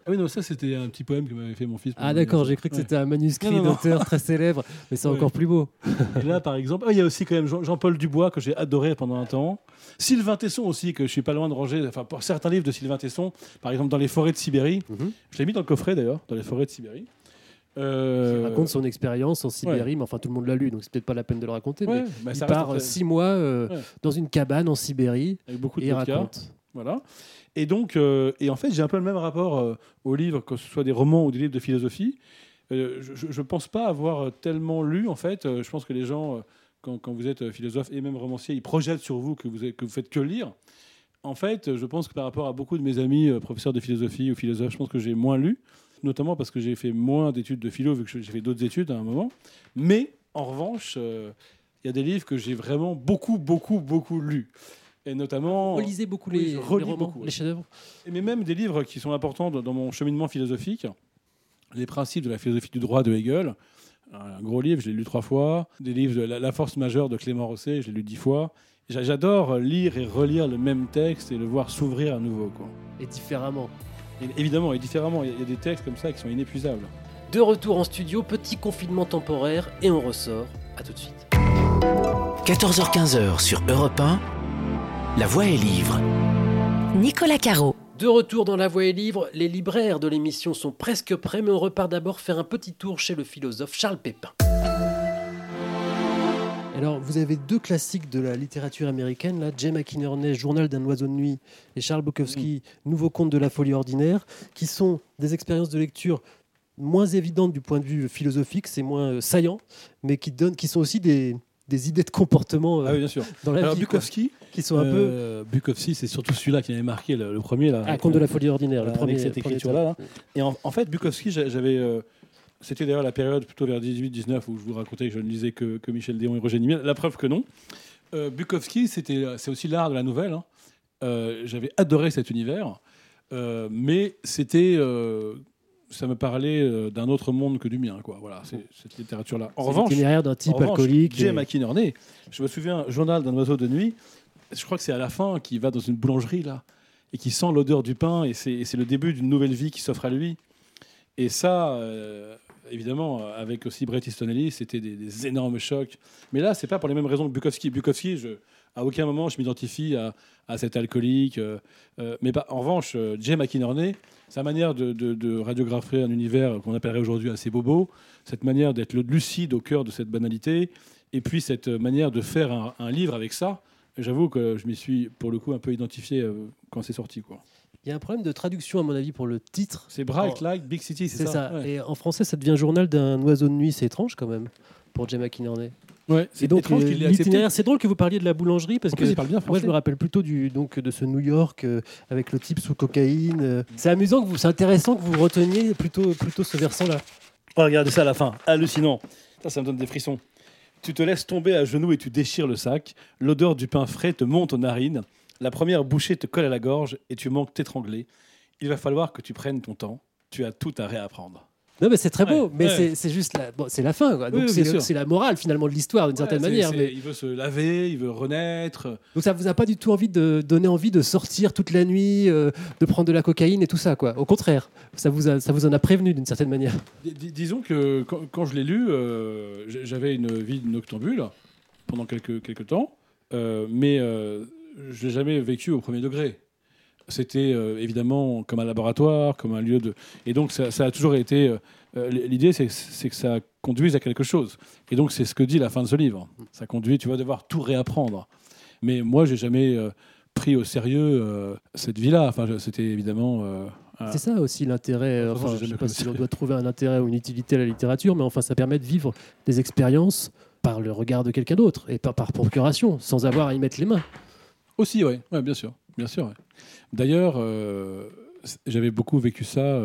Ah oui, non, ça c'était un petit poème que m'avait fait mon fils. Ah d'accord, j'ai cru que c'était un manuscrit d'auteur très célèbre, mais c'est encore plus beau. Et là, par exemple, il y a aussi quand même Jean-Paul Dubois que j'ai adoré pendant un temps. Sylvain Tesson aussi, que je suis pas loin de ranger. Enfin, pour certains livres de Sylvain Tesson, par exemple dans les forêts de Sibérie. Je l'ai mis dans le coffret d'ailleurs, dans les forêts de Sibérie. Il raconte son expérience en Sibérie, mais enfin tout le monde l'a lu, donc c'est peut-être pas la peine de le raconter. Mais il part 6 mois dans une cabane en Sibérie avec beaucoup de et il vodka. raconte. Voilà. Et donc, et en fait, j'ai un peu le même rapport aux livres, que ce soit des romans ou des livres de philosophie. Je pense pas avoir tellement lu, en fait. Je pense que les gens, quand vous êtes philosophe et même romancier, ils projettent sur vous que vous faites que lire. En fait, je pense que par rapport à beaucoup de mes amis professeurs de philosophie ou philosophes, je pense que j'ai moins lu, notamment parce que j'ai fait moins d'études de philo, vu que j'ai fait d'autres études à un moment. Mais, en revanche, il y a des livres que j'ai vraiment beaucoup lus. Et notamment... Relisez beaucoup les romans, les chefs-d'œuvre. Mais même des livres qui sont importants dans mon cheminement philosophique. Les principes de la philosophie du droit de Hegel, un gros livre, je l'ai lu 3 fois. Des livres de La force majeure de Clément Rosset, je l'ai lu 10 fois. J'adore lire et relire le même texte et le voir s'ouvrir à nouveau, quoi. Et différemment. Évidemment, et différemment. Il y a des textes comme ça qui sont inépuisables. De retour en studio, petit confinement temporaire et on ressort. À tout de suite. 14h-15h sur Europe 1, La Voix est livre. Nicolas Caro. De retour dans La Voix est livre, les libraires de l'émission sont presque prêts, mais on repart d'abord faire un petit tour chez le philosophe Charles Pépin. Alors, vous avez 2 classiques de la littérature américaine, là, Jay McInerney, Journal d'un oiseau de nuit, et Charles Bukowski, Nouveau conte de la folie ordinaire, qui sont des expériences de lecture moins évidentes du point de vue philosophique, c'est moins saillant, mais qui sont aussi des idées de comportement oui, bien sûr. dans la Alors, vie. Bukowski, qui sont un peu... Bukowski, c'est surtout celui-là qui m'avait marqué, le premier. Là, Conte de la folie ordinaire, le premier. Avec cette écriture-là. Et en fait, Bukowski, j'avais... c'était d'ailleurs la période plutôt vers 18-19 où je vous racontais que je ne lisais que Michel Déon et Roger Nimiel. La preuve que non. Bukowski, c'est aussi l'art de la nouvelle. Hein. J'avais adoré cet univers. Mais c'était... ça me parlait d'un autre monde que du mien, quoi. Voilà, c'est cette littérature-là. En revanche, l'itinéraire d'un type alcoolique. Jay McInerney, je me souviens, Journal d'un oiseau de nuit, je crois que c'est à la fin qu'il va dans une boulangerie, là, et qui sent l'odeur du pain, et c'est le début d'une nouvelle vie qui s'offre à lui. Et ça, évidemment, avec aussi Bret Easton Ellis, c'était des énormes chocs. Mais là, c'est pas pour les mêmes raisons que Bukowski. Bukowski, à aucun moment, je m'identifie à cet alcoolique. Mais en revanche, Jay McInerney, sa manière de radiographer un univers qu'on appellerait aujourd'hui assez bobo, cette manière d'être lucide au cœur de cette banalité, et puis cette manière de faire un livre avec ça, j'avoue que je m'y suis, pour le coup, un peu identifié quand c'est sorti, quoi. Il y a un problème de traduction, à mon avis, pour le titre. C'est Bright Light Big City, c'est ça, ouais. Et en français, ça devient Journal d'un oiseau de nuit. C'est étrange, quand même, pour Jay McInerney. Ouais, c'est donc étrange qu'il l'ait accepté. C'est drôle que vous parliez de la boulangerie, parce que moi, je me rappelle plutôt de ce New York avec le type sous cocaïne. C'est amusant, c'est intéressant que vous reteniez plutôt ce versant-là. Oh, regardez ça à la fin, hallucinant. Ça me donne des frissons. Tu te laisses tomber à genoux et tu déchires le sac. L'odeur du pain frais te monte aux narines. La première bouchée te colle à la gorge et tu manques t'étrangler. Il va falloir que tu prennes ton temps. Tu as tout à réapprendre. Non, mais c'est très beau, mais c'est juste c'est la fin, quoi. Donc c'est la morale finalement de l'histoire d'une certaine manière. Mais... Il veut se laver, il veut renaître. Donc ça vous a pas du tout donné envie de sortir toute la nuit, de prendre de la cocaïne et tout ça, quoi. Au contraire, ça vous en a prévenu d'une certaine manière. Disons que quand je l'ai lu, j'avais une vie de noctambule pendant quelques temps, mais je l'ai jamais vécu au premier degré. C'était évidemment comme un laboratoire, comme un lieu de... Et donc ça a toujours été... l'idée, c'est que ça conduise à quelque chose. Et donc c'est ce que dit la fin de ce livre. Ça conduit, tu vas devoir tout réapprendre. Mais moi, j'ai jamais pris au sérieux cette vie-là. Enfin, c'était évidemment... C'est ça aussi l'intérêt. Enfin, je ne sais pas si on doit trouver un intérêt ou une utilité à la littérature, mais enfin, ça permet de vivre des expériences par le regard de quelqu'un d'autre et pas par procuration, sans avoir à y mettre les mains. Aussi, oui, ouais, bien sûr. Bien sûr, ouais. D'ailleurs, j'avais beaucoup vécu ça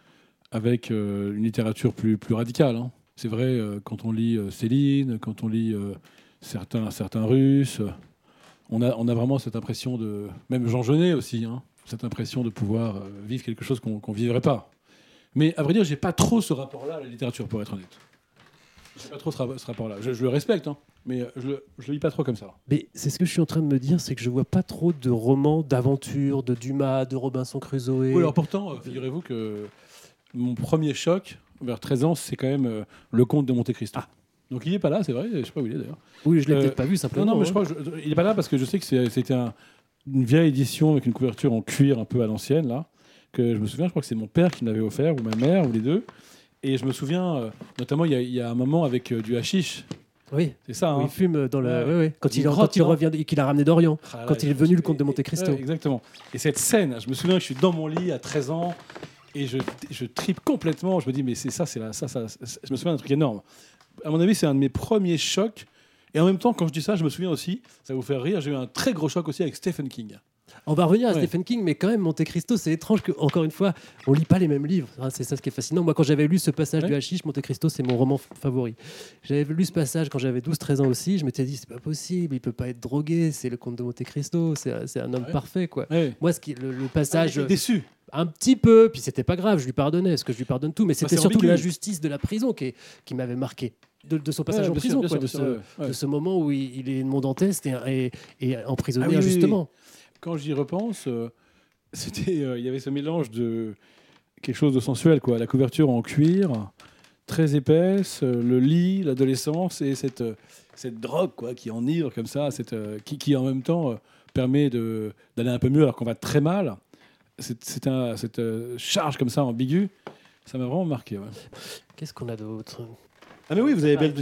avec une littérature plus radicale. Hein. C'est vrai, quand on lit Céline, quand on lit certains Russes, on a vraiment cette impression de... Même Jean Genet aussi, hein, cette impression de pouvoir vivre quelque chose qu'on ne vivrait pas. Mais à vrai dire, j'ai pas trop ce rapport-là à la littérature, pour être honnête. Pas trop ce rapport-là. Je le respecte, hein, mais je le lis pas trop comme ça. Mais c'est ce que je suis en train de me dire, c'est que je vois pas trop de romans d'aventure, de Dumas, de Robinson Crusoe. Oui, alors pourtant, figurez-vous que mon premier choc, vers 13 ans, c'est quand même Le Comte de Monte Cristo. Donc il est pas là, c'est vrai, je sais pas où il est d'ailleurs. Oui, je l'ai peut-être pas vu simplement. Non, mais je crois il est pas là parce que je sais que c'était une vieille édition avec une couverture en cuir un peu à l'ancienne, là, que je me souviens, je crois que c'est mon père qui me l'avait offert, ou ma mère, ou les deux. Et je me souviens, notamment, il y a un moment avec du hashish. Oui, c'est ça. Où il fume dans la. Ouais. Ouais. Quand il revient, qu'il a ramené d'Orient, quand il est venu le Comte de Monte Cristo. Exactement. Et cette scène, je me souviens que je suis dans mon lit à 13 ans et je tripe complètement. Je me dis, mais c'est ça, ça. Je me souviens d'un truc énorme. À mon avis, c'est un de mes premiers chocs. Et en même temps, quand je dis ça, je me souviens aussi, ça va vous faire rire, j'ai eu un très gros choc aussi avec Stephen King. On va revenir à Stephen King, mais quand même, Monte Cristo, c'est étrange que, encore une fois, on lit pas les mêmes livres. C'est ça ce qui est fascinant. Moi, quand j'avais lu ce passage du hashish, Monte Cristo, c'est mon roman favori. J'avais lu ce passage quand j'avais 12-13 ans aussi. Je m'étais dit, c'est pas possible, il peut pas être drogué. C'est le comte de Monte Cristo. C'est un homme parfait, quoi. Moi, le passage. J'étais déçu. Un petit peu, puis c'était pas grave, je lui pardonnais, parce que je lui pardonne tout, mais c'était surtout l'injustice de la prison qui m'avait marqué. De son passage en prison, de ce moment où il est Edmond Dantès et emprisonné injustement. Quand j'y repense, il y avait ce mélange de quelque chose de sensuel, quoi. La couverture en cuir, très épaisse, le lit, l'adolescence et cette drogue, quoi, qui enivre comme ça, qui en même temps permet d'aller un peu mieux alors qu'on va très mal. Cette charge comme ça ambiguë, ça m'a vraiment marqué. Ouais. Qu'est-ce qu'on a d'autre ? Ah mais oui, vous avez Belle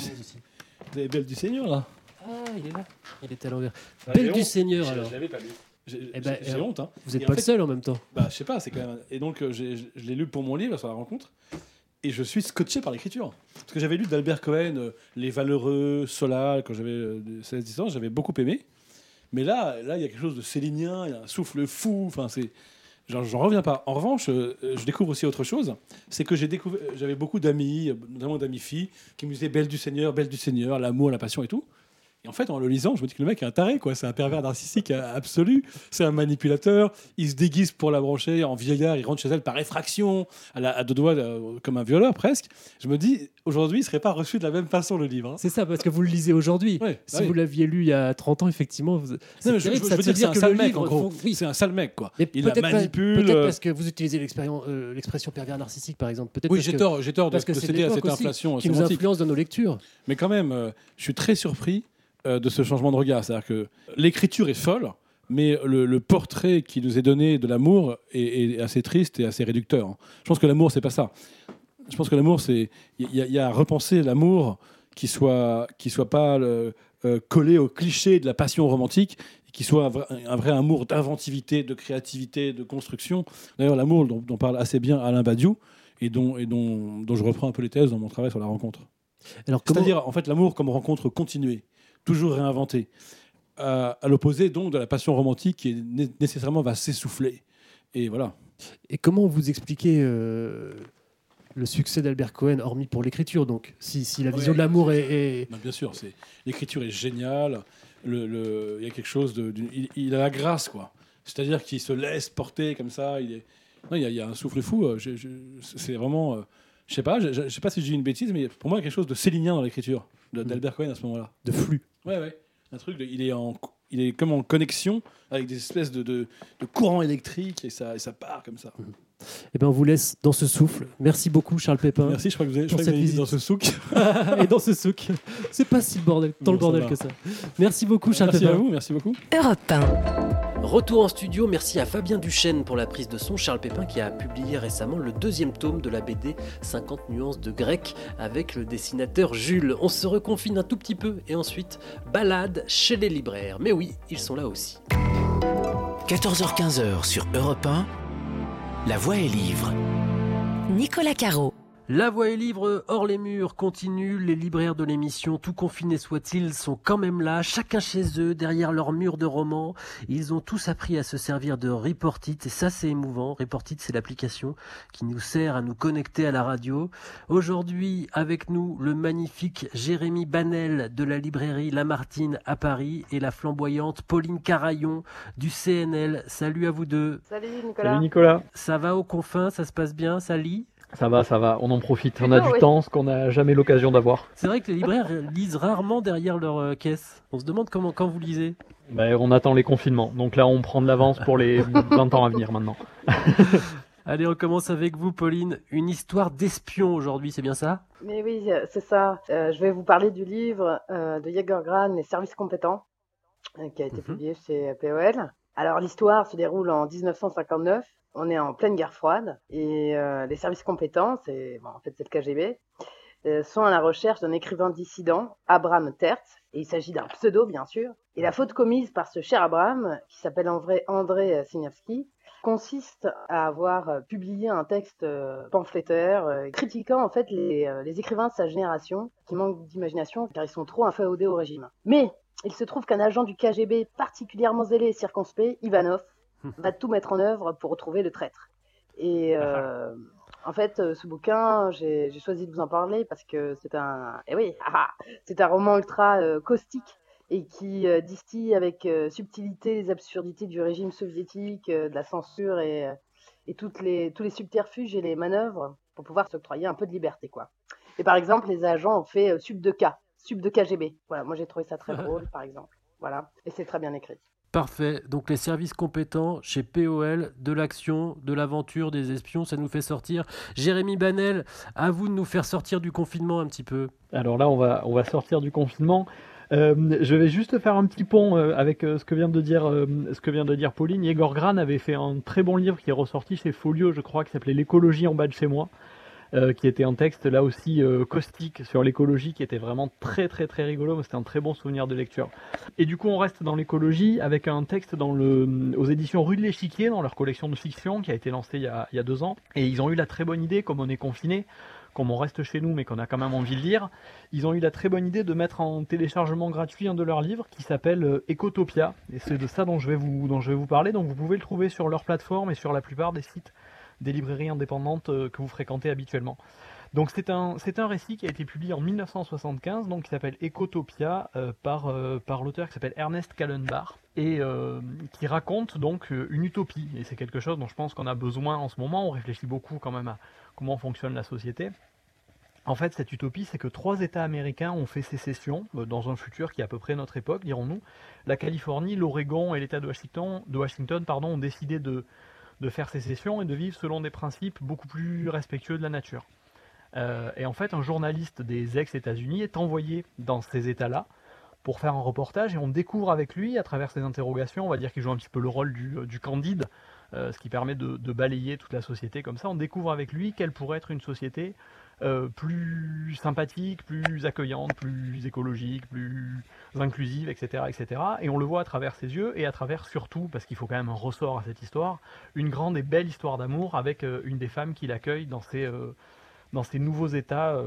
du Seigneur là. Ah, il est là. Il était à l'envers. Belle du Seigneur alors. Je l'avais pas lu. J'ai honte. Hein. Vous n'êtes pas le seul en même temps. Je sais pas, c'est quand même. Et donc je l'ai lu pour mon livre sur la rencontre. Et je suis scotché par l'écriture. Parce que j'avais lu d'Albert Cohen Les Valeureux, Solal, quand j'avais 16-17 ans, j'avais beaucoup aimé. Mais là, il y a quelque chose de célinien, il y a un souffle fou. Enfin, c'est. J'en reviens pas. En revanche, je découvre aussi autre chose. C'est que j'avais beaucoup d'amis, notamment d'amis filles, qui me disaient Belle du Seigneur, l'amour, la passion et tout. Et en fait, en le lisant, je me dis que le mec est un taré, quoi. C'est un pervers narcissique absolu. C'est un manipulateur. Il se déguise pour la brancher en vieillard. Il rentre chez elle par effraction, à deux doigts, comme un violeur presque. Je me dis, aujourd'hui, il ne serait pas reçu de la même façon, le livre. Hein. C'est ça, parce que vous le lisez aujourd'hui. Ouais, si vous l'aviez lu il y a 30 ans, effectivement... je veux dire que c'est un sale mec, en gros. Oui. C'est un sale mec, quoi. Il la manipule... Peut-être parce que vous utilisez l'expression pervers narcissique, par exemple. Peut-être oui, j'ai tort de céder à cette inflation qui nous influence dans nos lectures. Mais quand même, je suis très surpris de ce changement de regard. C'est-à-dire que l'écriture est folle, mais le portrait qui nous est donné de l'amour est assez triste et assez réducteur. Je pense que l'amour, c'est pas ça. Je pense que l'amour, c'est... Il y a à repenser l'amour qui soit pas collé au cliché de la passion romantique, et qui soit un vrai amour d'inventivité, de créativité, de construction. D'ailleurs, l'amour dont parle assez bien Alain Badiou, et dont je reprends un peu les thèses dans mon travail sur la rencontre. C'est-à-dire, en fait, l'amour comme rencontre continuée, toujours réinventé, à l'opposé donc de la passion romantique qui nécessairement va s'essouffler. Et voilà. Et comment vous expliquez le succès d'Albert Cohen, hormis pour l'écriture, donc si la vision de l'amour est... Non, bien sûr, l'écriture est géniale. Il y a quelque chose il a la grâce, quoi. C'est-à-dire qu'il se laisse porter comme ça. Il y a un souffle fou. C'est vraiment... Je sais pas si je dis une bêtise, mais pour moi, il y a quelque chose de célinien dans l'écriture d'Albert Cohen à ce moment-là. De flux. Ouais. Un truc, il est comme en connexion avec des espèces de courants électriques et ça part comme ça. Eh ben, on vous laisse dans ce souffle. Merci beaucoup, Charles Pépin. Merci, je crois que vous avez dit dans ce souk. Et dans ce souk. C'est pas si le bordel que ça. Merci beaucoup, Charles Pépin. Merci à vous, merci beaucoup. Europe 1. Retour en studio, merci à Fabien Duchesne pour la prise de son. Charles Pépin qui a publié récemment le 2e tome de la BD 50 nuances de grec avec le dessinateur Jules. On se reconfine un tout petit peu et ensuite balade chez les libraires. Mais oui, ils sont là aussi. 14h-15h sur Europe 1, La Voix est livre. Nicolas Caro. La Voix est livre hors les murs continue, les libraires de l'émission, tout confinés soient-ils, sont quand même là, chacun chez eux, derrière leurs murs de romans. Ils ont tous appris à se servir de Reportit, et ça c'est émouvant. Reportit, c'est l'application qui nous sert à nous connecter à la radio. Aujourd'hui, avec nous, le magnifique Jérémy Banel de la librairie Lamartine à Paris et la flamboyante Pauline Carayon du CNL. Salut à vous deux. Salut Nicolas. Salut Nicolas. Ça va aux confins, ça se passe bien, ça lit ? Ça va, on en profite. On a du temps, ce qu'on n'a jamais l'occasion d'avoir. C'est vrai que les libraires lisent rarement derrière leur caisse. On se demande quand vous lisez. On attend les confinements. Donc là, on prend de l'avance pour les 20 ans à venir maintenant. Allez, on commence avec vous, Pauline. Une histoire d'espion aujourd'hui, c'est bien ça ? Mais oui, c'est ça. Je vais vous parler du livre de Jaeger Gran, Les services compétents, qui a été publié chez POL. Alors, l'histoire se déroule en 1959. On est en pleine guerre froide et les services compétents, c'est le KGB, sont à la recherche d'un écrivain dissident, Abraham Tertz, et il s'agit d'un pseudo bien sûr. Et la faute commise par ce cher Abraham, qui s'appelle en vrai André Signavski, consiste à avoir publié un texte pamphlétaire critiquant en fait les écrivains de sa génération qui manquent d'imagination car ils sont trop inféodés au régime. Mais il se trouve qu'un agent du KGB particulièrement zélé et circonspect, Ivanov, va tout mettre en œuvre pour retrouver le traître. Et en fait, ce bouquin, j'ai choisi de vous en parler parce que c'est un roman ultra caustique et qui distille avec subtilité les absurdités du régime soviétique, de la censure et tous les subterfuges et les manœuvres pour pouvoir s'octroyer un peu de liberté, quoi. Et par exemple, les agents ont fait sub de KGB. Voilà, moi j'ai trouvé ça très drôle, par exemple. Voilà, et c'est très bien écrit. Parfait. Donc les services compétents chez POL, de l'action, de l'aventure, des espions, ça nous fait sortir. Jérémy Banel, à vous de nous faire sortir du confinement un petit peu. Alors là, on va sortir du confinement. Je vais juste faire un petit pont avec ce que vient de dire Pauline. Jaeger Gran avait fait un très bon livre qui est ressorti chez Folio, je crois, qui s'appelait L'écologie en bas de chez moi. Qui était un texte là aussi caustique sur l'écologie, qui était vraiment très très très rigolo, mais c'était un très bon souvenir de lecture. Et du coup on reste dans l'écologie avec un texte aux éditions Rue de l'Échiquier, dans leur collection de fiction qui a été lancée il y a 2 ans, et ils ont eu la très bonne idée, comme on est confiné, comme on reste chez nous mais qu'on a quand même envie de lire, ils ont eu la très bonne idée de mettre en téléchargement gratuit un de leurs livres qui s'appelle Ecotopia, et c'est de ça dont je vais vous parler. Donc vous pouvez le trouver sur leur plateforme et sur la plupart des sites des librairies indépendantes que vous fréquentez habituellement. Donc c'est un récit qui a été publié en 1975, donc qui s'appelle Ecotopia par l'auteur qui s'appelle Ernest Callenbach et qui raconte donc une utopie. Et c'est quelque chose dont je pense qu'on a besoin en ce moment. On réfléchit beaucoup quand même à comment fonctionne la société. En fait, cette utopie, c'est que 3 États américains ont fait sécession dans un futur qui est à peu près notre époque, dirons-nous. La Californie, l'Oregon et l'État de Washington ont décidé de faire sécession et de vivre selon des principes beaucoup plus respectueux de la nature. Et en fait, un journaliste des ex-États-Unis est envoyé dans ces États-là pour faire un reportage, et on découvre avec lui, à travers ses interrogations, on va dire qu'il joue un petit peu le rôle du candide, ce qui permet de balayer toute la société comme ça. On découvre avec lui quelle pourrait être une société plus sympathique, plus accueillante, plus écologique, plus inclusive, etc., etc. Et on le voit à travers ses yeux, et à travers surtout, parce qu'il faut quand même un ressort à cette histoire, une grande et belle histoire d'amour avec une des femmes qui l'accueille dans ces nouveaux états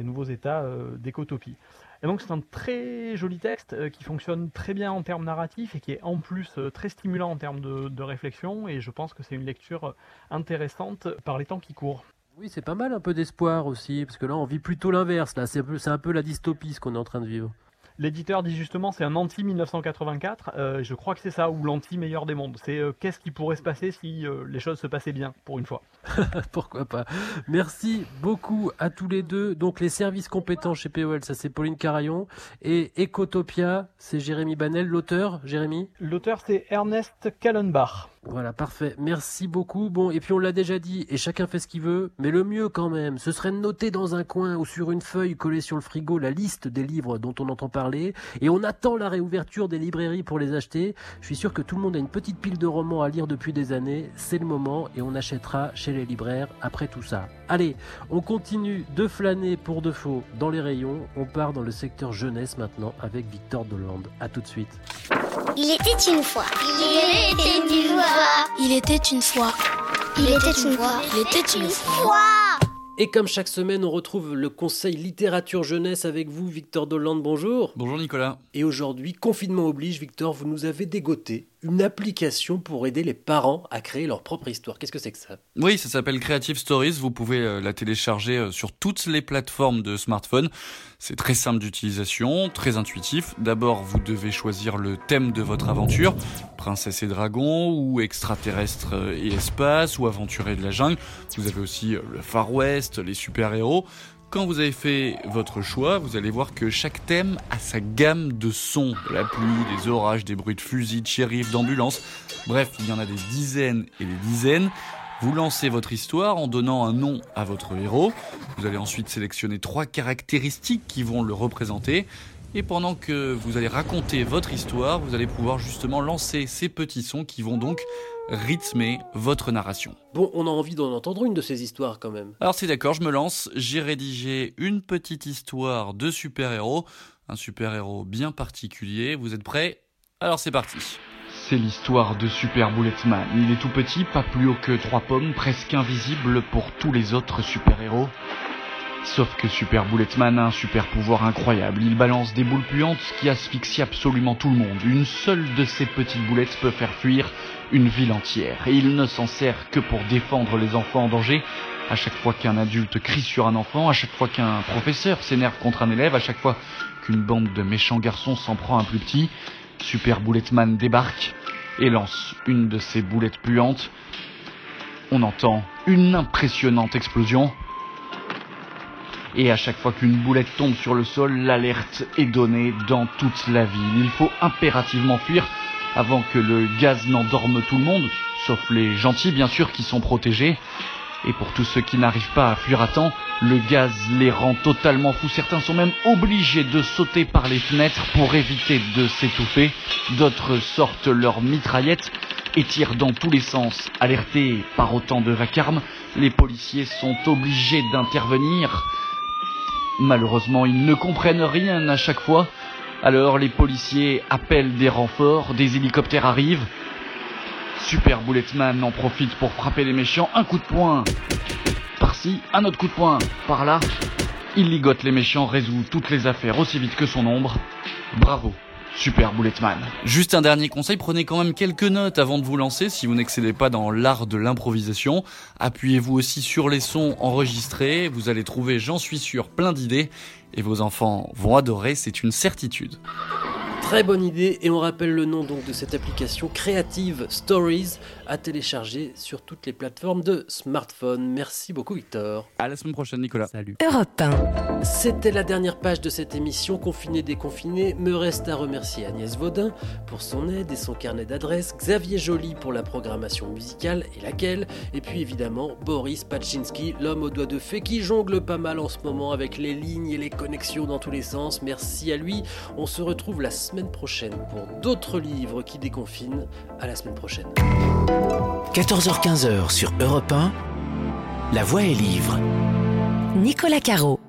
d'écotopie. Et donc c'est un très joli texte qui fonctionne très bien en termes narratifs et qui est en plus très stimulant en termes de réflexion, et je pense que c'est une lecture intéressante par les temps qui courent. Oui, c'est pas mal, un peu d'espoir aussi, parce que là on vit plutôt l'inverse, là c'est un peu la dystopie ce qu'on est en train de vivre. L'éditeur dit justement c'est un anti-1984, je crois que c'est ça, ou l'anti-meilleur des mondes. C'est qu'est-ce qui pourrait se passer si les choses se passaient bien, pour une fois. Pourquoi pas. Merci beaucoup à tous les deux. Donc les services compétents chez POL, ça c'est Pauline Carayon, et Ecotopia, c'est Jérémy Banel. L'auteur, Jérémy ? L'auteur c'est Ernest Callenbach. Voilà, parfait. Merci beaucoup. Bon, et puis on l'a déjà dit, et chacun fait ce qu'il veut, mais le mieux quand même, ce serait de noter dans un coin ou sur une feuille collée sur le frigo la liste des livres dont on entend parler, et on attend la réouverture des librairies pour les acheter. Je suis sûr que tout le monde a une petite pile de romans à lire depuis des années. C'est le moment, et on achètera chez les libraires après tout ça. Allez, on continue de flâner pour de faux dans les rayons. On part dans le secteur jeunesse maintenant avec Victor Dolande. À tout de suite. Il était une fois. Il était une fois. Il était une fois. Il était une fois. Il était une fois. Et comme chaque semaine, on retrouve le conseil littérature jeunesse avec vous, Victor Dolande. Bonjour. Bonjour Nicolas. Et aujourd'hui, confinement oblige, Victor, vous nous avez dégoté une application pour aider les parents à créer leur propre histoire. Qu'est-ce que c'est que ça ? Oui, ça s'appelle Creative Stories. Vous pouvez la télécharger sur toutes les plateformes de smartphone. C'est très simple d'utilisation, très intuitif. D'abord, vous devez choisir le thème de votre aventure, princesse et dragon, ou extraterrestre et espace, ou aventurier de la jungle. Vous avez aussi le Far West, les super-héros. Quand vous avez fait votre choix, vous allez voir que chaque thème a sa gamme de sons. De la pluie, des orages, des bruits de fusils, de shérifs, d'ambulances. Bref, il y en a des dizaines et des dizaines. Vous lancez votre histoire en donnant un nom à votre héros. Vous allez ensuite sélectionner 3 caractéristiques qui vont le représenter. Et pendant que vous allez raconter votre histoire, vous allez pouvoir justement lancer ces petits sons qui vont donc rythmer votre narration. Bon, on a envie d'en entendre une de ces histoires quand même. Alors c'est d'accord, je me lance. J'ai rédigé une petite histoire de super-héros. Un super-héros bien particulier. Vous êtes prêts ? Alors c'est parti. C'est l'histoire de Super Bulletman. Il est tout petit, pas plus haut que 3 pommes, presque invisible pour tous les autres super-héros. Sauf que Super Bulletman a un super pouvoir incroyable. Il balance des boules puantes qui asphyxient absolument tout le monde. Une seule de ces petites boulettes peut faire fuir une ville entière. Et il ne s'en sert que pour défendre les enfants en danger. À chaque fois qu'un adulte crie sur un enfant, à chaque fois qu'un professeur s'énerve contre un élève, à chaque fois qu'une bande de méchants garçons s'en prend à un plus petit, Super Bulletman débarque et lance une de ces boulettes puantes. On entend une impressionnante explosion. Et à chaque fois qu'une boulette tombe sur le sol, l'alerte est donnée dans toute la ville. Il faut impérativement fuir avant que le gaz n'endorme tout le monde, sauf les gentils bien sûr qui sont protégés. Et pour tous ceux qui n'arrivent pas à fuir à temps, le gaz les rend totalement fous. Certains sont même obligés de sauter par les fenêtres pour éviter de s'étouffer. D'autres sortent leurs mitraillettes et tirent dans tous les sens. Alertés par autant de vacarme, les policiers sont obligés d'intervenir. Malheureusement, ils ne comprennent rien à chaque fois. Alors les policiers appellent des renforts, des hélicoptères arrivent. Super Bulletman en profite pour frapper les méchants. Un coup de poing par-ci, un autre coup de poing par-là. Il ligote les méchants, résout toutes les affaires aussi vite que son ombre. Bravo, Super Bulletman. Juste un dernier conseil, prenez quand même quelques notes avant de vous lancer si vous n'excellez pas dans l'art de l'improvisation. Appuyez-vous aussi sur les sons enregistrés, vous allez trouver, j'en suis sûr, plein d'idées. Et vos enfants vont adorer, c'est une certitude. Très bonne idée, et on rappelle le nom donc de cette application Creative Stories à télécharger sur toutes les plateformes de smartphone. Merci beaucoup Victor. À la semaine prochaine Nicolas. Salut. Europe 1. C'était la dernière page de cette émission Confiné déconfiné. Me reste à remercier Agnès Vaudin pour son aide et son carnet d'adresses, Xavier Joly pour la programmation musicale et laquelle, et puis évidemment Boris Pachinski, l'homme aux doigts de fée qui jongle pas mal en ce moment avec les lignes et les connexions dans tous les sens. Merci à lui. On se retrouve la semaine prochaine pour d'autres livres qui déconfinent. À la semaine prochaine. 14h-15h sur Europe 1, La Voix est livre. Nicolas Caro.